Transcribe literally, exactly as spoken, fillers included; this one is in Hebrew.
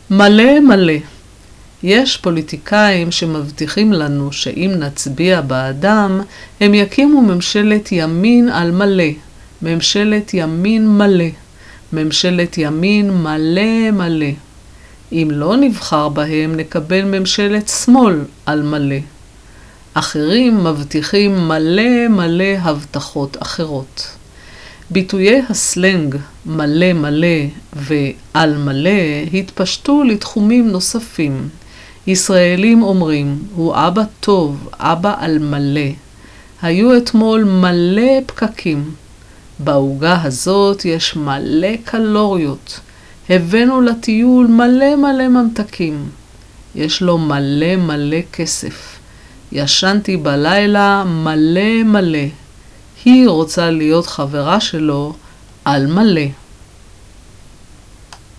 מלא מלא. יש פוליטיקאים שמבטיחים לנו שאם נצביע בעדם, הם יקימו ממשלת ימין על מלא, ממשלת ימין מלא, ממשלת ימין מלא מלא. אם לא נבחר בהם, נקבל ממשלת שמאל על מלא. אחרים מבטיחים מלא מלא הבטחות אחרות. ביטויי הסלנג מלא מלא ועל מלא התפשטו לתחומים נוספים. ישראלים אומרים, הוא אבא טוב, אבא על מלא. היו אתמול מלא פקקים. בעוגה הזאת יש מלא קלוריות. הבאנו לטיול מלא מלא ממתקים. יש לו מלא מלא כסף. ישנתי בלילה מלא מלא. היא רוצה להיות חברה שלו על מלא.